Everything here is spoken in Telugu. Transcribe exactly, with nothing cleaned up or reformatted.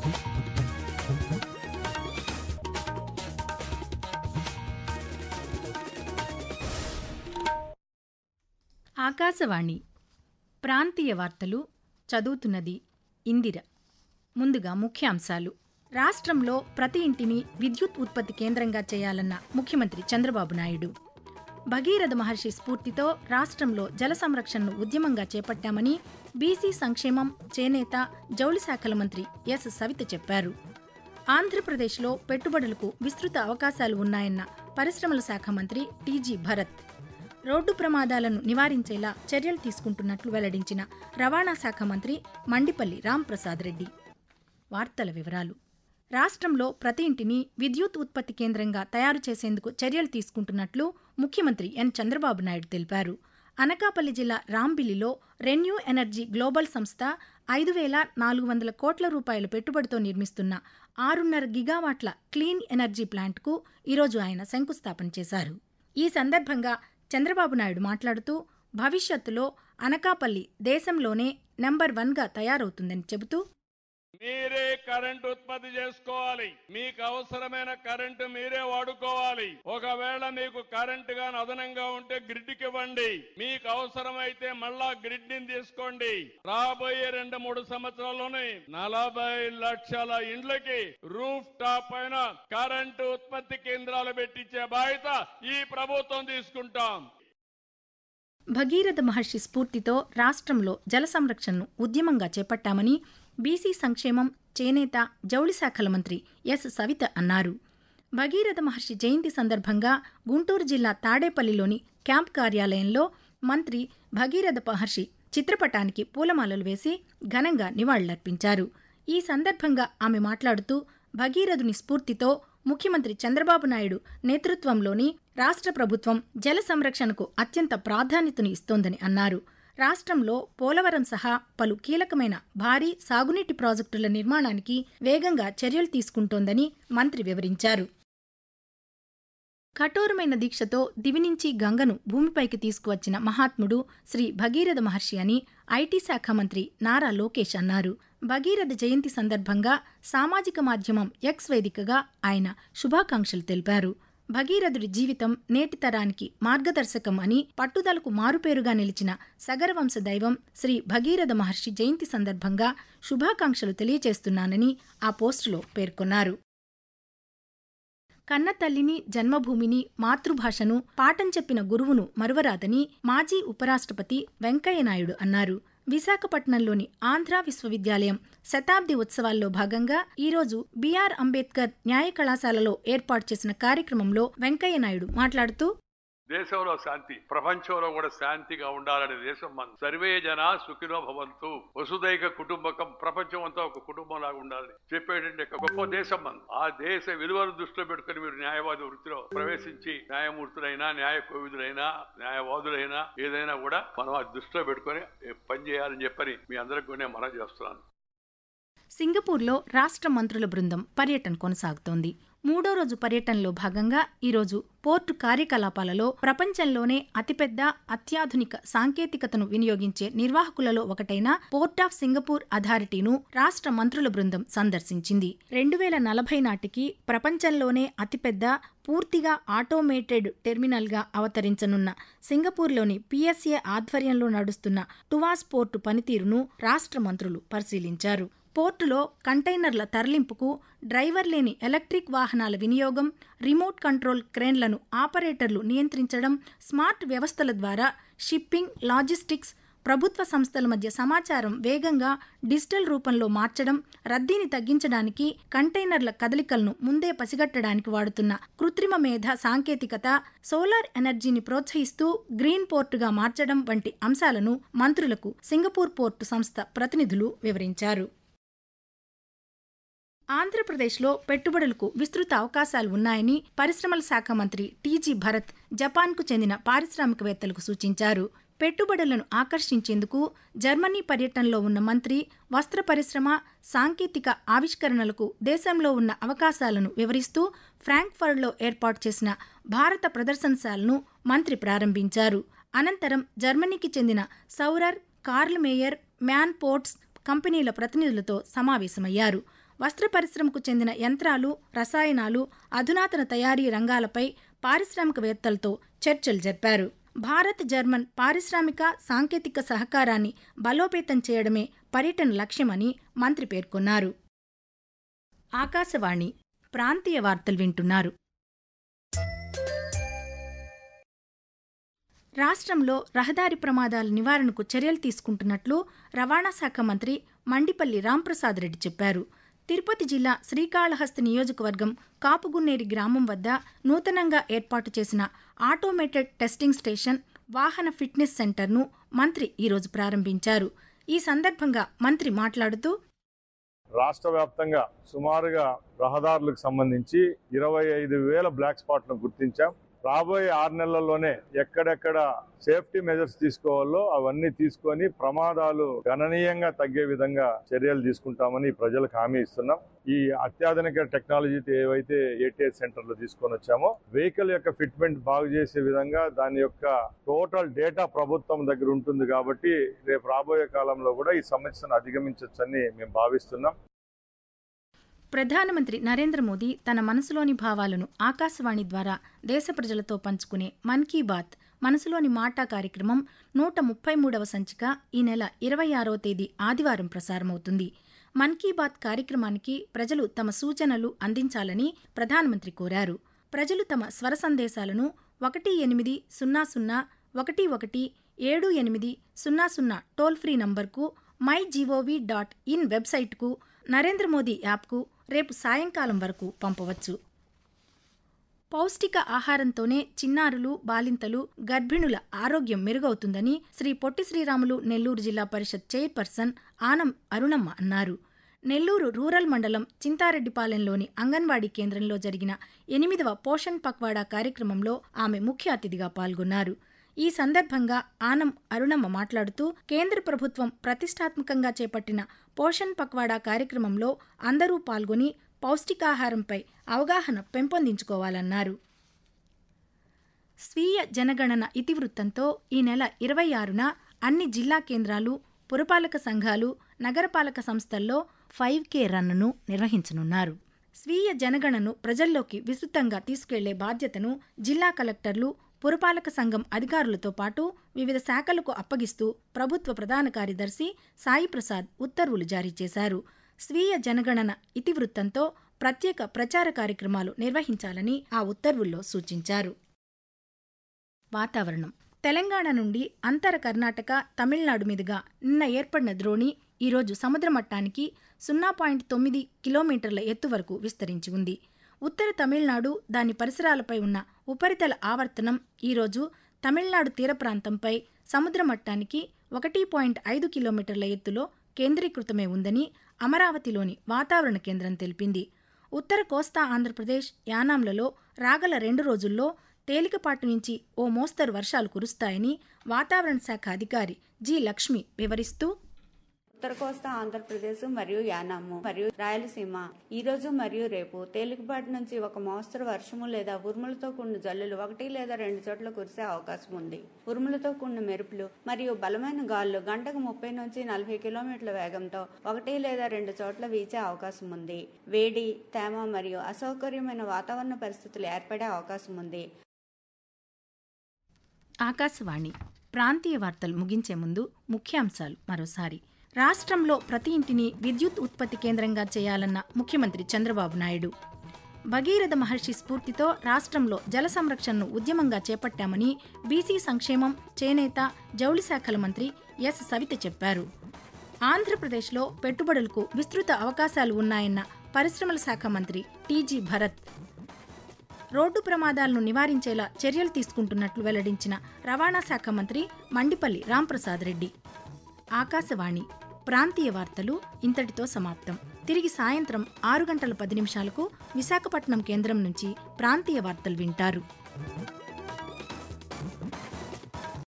ఆకాశవాణి ప్రాంతీయ వార్తలు చదువుతున్నది ఇందిర. ముందుగా ముఖ్యాంశాలు. రాష్ట్రంలో ప్రతి ఇంటిని విద్యుత్ ఉత్పత్తి కేంద్రంగా చేయాలన్న ముఖ్యమంత్రి చంద్రబాబు నాయుడు. భగీరథ మహర్షి స్ఫూర్తితో రాష్ట్రంలో జల సంరక్షణను ఉద్యమంగా చేపట్టామని బీసీ సంక్షేమం, చేనేత, జౌళి శాఖల మంత్రి ఎస్ సవిత చెప్పారు. ఆంధ్రప్రదేశ్లో పెట్టుబడులకు విస్తృత అవకాశాలు ఉన్నాయన్న పరిశ్రమల శాఖ మంత్రి టీజీ భరత్. రోడ్డు ప్రమాదాలను నివారించేలా చర్యలు తీసుకుంటున్నట్లు వెల్లడించిన రవాణా శాఖ మంత్రి మండిపల్లి రాంప్రసాద్ రెడ్డి. వార్తల వివరాలు. రాష్ట్రంలో ప్రతి ఇంటిని విద్యుత్ ఉత్పత్తి కేంద్రంగా తయారు చేసేందుకు చర్యలు తీసుకుంటున్నట్లు ముఖ్యమంత్రి ఎన్ చంద్రబాబు నాయుడు తెలిపారు. అనకాపల్లి జిల్లా రాంబిల్లిలో రెన్యూ ఎనర్జీ గ్లోబల్ సంస్థ ఐదు వేల నాలుగు వందల కోట్ల రూపాయల పెట్టుబడితో నిర్మిస్తున్న ఆరున్నర గిగావాట్ల క్లీన్ ఎనర్జీ ప్లాంట్కు ఈరోజు ఆయన శంకుస్థాపన చేశారు. ఈ సందర్భంగా చంద్రబాబు నాయుడు మాట్లాడుతూ భవిష్యత్తులో అనకాపల్లి దేశంలోనే నెంబర్ వన్గా తయారవుతుందని చెబుతూ, మీరే కరెంటు ఉత్పత్తి చేసుకోవాలి, మీకు అవసరమైన కరెంటు మీరే వాడుకోవాలి. ఒకవేళ మీకు కరెంటు గాని అదనంగా ఉంటే గ్రిడ్ కి ఇవ్వండి, మీకు అవసరమైతే మళ్ళా గ్రిడ్ ని తీసుకోండి. రాబోయే రెండు మూడు సంవత్సరాల్లోనే నలభై లక్షల ఇండ్లకి రూఫ్ టాప్ పైన కరెంటు ఉత్పత్తి కేంద్రాలు పెట్టించే బాధ్యత ఈ ప్రభుత్వం తీసుకుంటాం. భగీరథ మహర్షి స్ఫూర్తితో రాష్ట్రంలో జల సంరక్షణను ఉద్యమంగా చేపట్టామని బీసీ సంక్షేమం, చేనేత, జౌళి శాఖల మంత్రి ఎస్ సవిత అన్నారు. భగీరథ మహర్షి జయంతి సందర్భంగా గుంటూరు జిల్లా తాడేపల్లిలోని క్యాంప్ కార్యాలయంలో మంత్రి భగీరథ మహర్షి చిత్రపటానికి పూలమాలలు వేసి ఘనంగా నివాళులర్పించారు. ఈ సందర్భంగా ఆమె మాట్లాడుతూ భగీరథుని స్ఫూర్తితో ముఖ్యమంత్రి చంద్రబాబు నాయుడు నేతృత్వంలోని రాష్ట్ర ప్రభుత్వం జల సంరక్షణకు అత్యంత ప్రాధాన్యతను ఇస్తోందని అన్నారు. రాష్ట్రంలో పోలవరం సహా పలు కీలకమైన భారీ సాగునీటి ప్రాజెక్టుల నిర్మాణానికి వేగంగా చర్యలు తీసుకుంటోందని మంత్రి వివరించారు. కఠోరమైన దీక్షతో దివి నుంచి గంగను భూమిపైకి తీసుకువచ్చిన మహాత్ముడు శ్రీ భగీరథ మహర్షి అని ఐటీ శాఖ మంత్రి నారా లోకేష్ అన్నారు. భగీరథ జయంతి సందర్భంగా సామాజిక మాధ్యమం ఎక్స్ వేదికగా ఆయన శుభాకాంక్షలు తెలిపారు. భగీరథుడి జీవితం నేటి తరానికి మార్గదర్శకం అని పట్టుదలకు మారుపేరుగా నిలిచిన సగరవంశ దైవం శ్రీ భగీరథ మహర్షి జయంతి సందర్భంగా శుభాకాంక్షలు తెలియజేస్తున్నానని ఆ పోస్టులో పేర్కొన్నారు. కన్నతల్లిని, జన్మభూమిని, మాతృభాషను, పాఠం చెప్పిన గురువును మరువరాదని మాజీ ఉపరాష్ట్రపతి వెంకయ్యనాయుడు అన్నారు. విశాఖపట్నంలోని ఆంధ్రా విశ్వవిద్యాలయం శతాబ్ది ఉత్సవాల్లో భాగంగా ఈరోజు బీఆర్ అంబేద్కర్ న్యాయ కళాశాలలో ఏర్పాటు చేసిన కార్యక్రమంలో వెంకయ్యనాయుడు మాట్లాడుతూ, దేశంలో శాంతి, ప్రపంచంలో కూడా శాంతిగా ఉండాలనే దేశం మన సర్వే జన సుఖినో భవంతు, వసుదైక కుటుంబకం, ప్రపంచం అంతా ఒక కుటుంబం లాగా ఉండాలని చెప్పేటువంటి గొప్ప దేశం మన. ఆ దేశ విలువను దృష్టిలో పెట్టుకుని మీరు న్యాయవాది వృత్తిలో ప్రవేశించి న్యాయమూర్తులైనా, న్యాయ కోవిదులైనా, న్యాయవాదులైనా ఏదైనా కూడా మనం ఆ దృష్టిలో పెట్టుకుని పనిచేయాలని చెప్పని మీ అందరికీ నేను మనవి చేస్తున్నాను. సింగపూర్లో రాష్ట్ర మంత్రుల బృందం పర్యటన కొనసాగుతోంది. మూడో రోజు పర్యటనలో భాగంగా ఈరోజు పోర్టు కార్యకలాపాలలో ప్రపంచంలోనే అతిపెద్ద అత్యాధునిక సాంకేతికతను వినియోగించే నిర్వాహకులలో ఒకటైన పోర్ట్ ఆఫ్ సింగపూర్ అథారిటీను రాష్ట్ర మంత్రుల బృందం సందర్శించింది. రెండు వేల నలభై నాటికి ప్రపంచంలోనే అతిపెద్ద పూర్తిగా ఆటోమేటెడ్ టెర్మినల్గా అవతరించనున్న సింగపూర్లోని పీఎస్ఏ ఆధ్వర్యంలో నడుస్తున్న టువాస్ పోర్టు పనితీరును రాష్ట్ర మంత్రులు పరిశీలించారు. పోర్టులో కంటైనర్ల తరలింపుకు డ్రైవర్ లేని ఎలక్ట్రిక్ వాహనాల వినియోగం, రిమోట్ కంట్రోల్ క్రేన్లను ఆపరేటర్లు నియంత్రించడం, స్మార్ట్ వ్యవస్థల ద్వారా షిప్పింగ్, లాజిస్టిక్స్, ప్రభుత్వ సంస్థల మధ్య సమాచారం వేగంగా డిజిటల్ రూపంలో మార్చడం, రద్దీని తగ్గించడానికి, కంటైనర్ల కదలికలను ముందే పసిగట్టడానికి వాడుతున్న కృత్రిమ మేధ సాంకేతికత, సోలార్ ఎనర్జీని ప్రోత్సహిస్తూ గ్రీన్ పోర్టుగా మార్చడం వంటి అంశాలను మంత్రులకు సింగపూర్ పోర్టు సంస్థ ప్రతినిధులు వివరించారు. ఆంధ్రప్రదేశ్లో పెట్టుబడులకు విస్తృత అవకాశాలు ఉన్నాయని పరిశ్రమల శాఖ మంత్రి టీజీ భరత్ జపాన్కు చెందిన పారిశ్రామికవేత్తలకు సూచించారు. పెట్టుబడులను ఆకర్షించేందుకు జర్మనీ పర్యటనలో ఉన్న మంత్రి వస్త్ర పరిశ్రమ, సాంకేతిక ఆవిష్కరణలకు దేశంలో ఉన్న అవకాశాలను వివరిస్తూ ఫ్రాంక్ఫర్ట్లో ఏర్పాటు చేసిన భారత ప్రదర్శనశాలను మంత్రి ప్రారంభించారు. అనంతరం జర్మనీకి చెందిన Saurer, Karl Mayer, Monforts కంపెనీల ప్రతినిధులతో సమావేశమయ్యారు. వస్త్ర పరిశ్రమకు చెందిన యంత్రాలు, రసాయనాలు, అధునాతన తయారీ రంగాలపై పారిశ్రామికవేత్తలతో చర్చలు జరిపారు. భారత్ జర్మన్ పారిశ్రామిక సాంకేతిక సహకారాన్ని బలోపేతం చేయడమే పర్యటన లక్ష్యమని మంత్రి పేర్కొన్నారు. ఆకాశవాణి ప్రాంతీయ వార్తలు వింటున్నారు. రాష్ట్రంలో రహదారి ప్రమాదాల నివారణకు చర్యలు తీసుకుంటున్నట్లు రవాణా శాఖ మంత్రి మండిపల్లి రాంప్రసాద్ రెడ్డి చెప్పారు. తిరుపతి జిల్లా శ్రీకాళహస్తి నియోజకవర్గం కాపుగున్నేరి గ్రామం వద్ద నూతనంగా ఏర్పాటు చేసిన ఆటోమేటెడ్ టెస్టింగ్ స్టేషన్, వాహన ఫిట్నెస్ సెంటర్ను మంత్రి ఈరోజు ప్రారంభించారు. ఈ సందర్భంగా మంత్రి మాట్లాడుతూ, రాష్ట్ర వ్యాప్తంగా సుమారుగా రహదారులకు సంబంధించి ఇరవై ఐదు వేల బ్లాక్ స్పాట్లను గుర్తించాం. రాబోయే ఆరు నెలల్లోనే ఎక్కడెక్కడ సేఫ్టీ మెజర్స్ తీసుకోవాలో అవన్నీ తీసుకొని ప్రమాదాలు గణనీయంగా తగ్గే విధంగా చర్యలు తీసుకుంటామని ప్రజలకు హామీ ఇస్తున్నాం. ఈ అత్యాధునిక టెక్నాలజీతో ఏవైతే ఏటీఎస్ సెంటర్లు తీసుకొని వచ్చామో వెహికల్ యొక్క ఫిట్మెంట్ బాగు చేసే విధంగా దాని యొక్క టోటల్ డేటా ప్రభుత్వం దగ్గర ఉంటుంది కాబట్టి రేపు రాబోయే కాలంలో కూడా ఈ సమస్యను అధిగమించవచ్చని మేము భావిస్తున్నాం. ప్రధానమంత్రి నరేంద్ర మోదీ తన మనసులోని భావాలను ఆకాశవాణి ద్వారా దేశ ప్రజలతో పంచుకునే మన్ కీ బాత్ మనసులోని మాట కార్యక్రమం నూట ముప్పై మూడవ సంచిక ఈ నెల ఇరవై ఆరవ తేదీ ఆదివారం ప్రసారమవుతుంది. మన్ కీ బాత్ కార్యక్రమానికి ప్రజలు తమ సూచనలు అందించాలని ప్రధానమంత్రి కోరారు. ప్రజలు తమ స్వర సందేశాలను ఒకటి ఎనిమిది సున్నా సున్నా ఒకటి ఒకటి ఏడు ఎనిమిది సున్నా సున్నా టోల్ ఫ్రీ నంబర్కు, మై జీఓవీ డాట్ ఇన్ వెబ్సైట్కు, నరేంద్ర మోదీ యాప్కు రేపు సాయంకాలం వరకు పంపవచ్చు. పౌష్టిక ఆహారంతోనే చిన్నారులు, బాలింతలు, గర్భిణుల ఆరోగ్యం మెరుగవుతుందని శ్రీ పొట్టి శ్రీరాములు నెల్లూరు జిల్లా పరిషత్ చైర్పర్సన్ ఆనం అరుణమ్మ అన్నారు. నెల్లూరు రూరల్ మండలం చింతారెడ్డిపాలెంలోని అంగన్వాడీ కేంద్రంలో జరిగిన ఎనిమిదవ పోషణ్ పక్వాడా కార్యక్రమంలో ఆమె ముఖ్య అతిథిగా పాల్గొన్నారు. ఈ సందర్భంగా ఆనం అరుణమ్మ మాట్లాడుతూ, కేంద్ర ప్రభుత్వం ప్రతిష్టాత్మకంగా చేపట్టిన పోషణ్ పక్వాడా కార్యక్రమంలో అందరూ పాల్గొని పౌష్టికాహారంపై అవగాహన పెంపొందించుకోవాలన్నారు. స్వీయ జనగణన ఇతివృత్తంతో ఈ నెల ఇరవై ఆరున అన్ని జిల్లా కేంద్రాలు, పురపాలక సంఘాలు, నగరపాలక సంస్థల్లో ఫైవ్ కే రన్ను నిర్వహించనున్నారు. స్వీయ జనగణను ప్రజల్లోకి విస్తృతంగా తీసుకెళ్లే బాధ్యతను జిల్లా కలెక్టర్లు, పురపాలక సంఘం అధికారులతో పాటు వివిధ శాఖలకు అప్పగిస్తూ ప్రభుత్వ ప్రధాన కార్యదర్శి సాయి ప్రసాద్ ఉత్తర్వులు జారీ చేశారు. స్వీయ జనగణన ఇతివృత్తంతో ప్రత్యేక ప్రచార కార్యక్రమాలు నిర్వహించాలని ఆ ఉత్తర్వుల్లో సూచించారు. వాతావరణం. తెలంగాణ నుండి అంతర కర్ణాటక, తమిళనాడు మీదుగా నిన్న ఏర్పడిన ద్రోణి ఈరోజు సముద్ర మట్టానికి సున్నా పాయింట్ తొమ్మిది కిలోమీటర్ల ఎత్తు వరకు విస్తరించి ఉంది. ఉత్తర తమిళనాడు, దాని పరిసరాలపై ఉన్న ఉపరితల ఆవర్తనం ఈరోజు తమిళనాడు తీర ప్రాంతంపై సముద్ర మట్టానికి ఒకటి పాయింట్ ఐదు కిలోమీటర్ల ఎత్తులో కేంద్రీకృతమే ఉందని అమరావతిలోని వాతావరణ కేంద్రం తెలిపింది. ఉత్తర కోస్తా ఆంధ్రప్రదేశ్, యానాంలలో రాగల రెండు రోజుల్లో తేలికపాటి నుంచి ఓ మోస్తరు వర్షాలు కురుస్తాయని వాతావరణ శాఖ అధికారి జి లక్ష్మి వివరిస్తూ, ఉత్తర కోస్తా ఆంధ్రప్రదేశ్ మరియు యానాము మరియు రాయలసీమ ఈ రోజు మరియు రేపు తేలికపాటి నుంచి ఒక మోస్తరు వర్షము లేదా ఉరుములతో కూడిన జల్లులు ఒకటి లేదా రెండు చోట్ల కురిసే అవకాశం ఉంది. ఉరుములతో కూడిన మెరుపులు మరియు బలమైన గాలులు గంటకు ముప్పై నుంచి నలభై కిలోమీటర్ల వేగంతో ఒకటి లేదా రెండు చోట్ల వీచే అవకాశం ఉంది. వేడి, తేమ మరియు అసౌకర్యమైన వాతావరణ పరిస్థితులు ఏర్పడే అవకాశం ఉంది. ఆకాశవాణి ప్రాంతీయ వార్తలు ముగించే ముందు ముఖ్యాంశాలు మరోసారి. రాష్ట్రంలో ప్రతి ఇంటిని విద్యుత్ ఉత్పత్తి కేంద్రంగా చేయాలన్న ముఖ్యమంత్రి చంద్రబాబు నాయుడు. భగీరథ మహర్షి స్ఫూర్తితో రాష్ట్రంలో జల సంరక్షణను ఉద్యమంగా చేపట్టామని బీసీ సంక్షేమం, చేనేత, జౌళి శాఖల మంత్రి ఎస్ సవిత చెప్పారు. ఆంధ్రప్రదేశ్లో పెట్టుబడులకు విస్తృత అవకాశాలు ఉన్నాయన్న పరిశ్రమల శాఖ మంత్రి టీజీ భరత్. రోడ్డు ప్రమాదాలను నివారించేలా చర్యలు తీసుకుంటున్నట్లు వెల్లడించిన రవాణా శాఖ మంత్రి మండిపల్లి రాంప్రసాద్ రెడ్డి. ఆకాశవాణి ప్రాంతీయ వార్తలు ఇంతటితో సమాప్తం. తిరిగి సాయంత్రం ఆరు గంటల పది నిమిషాలకు విశాఖపట్నం కేంద్రం నుంచి ప్రాంతీయ వార్తలు వింటారు.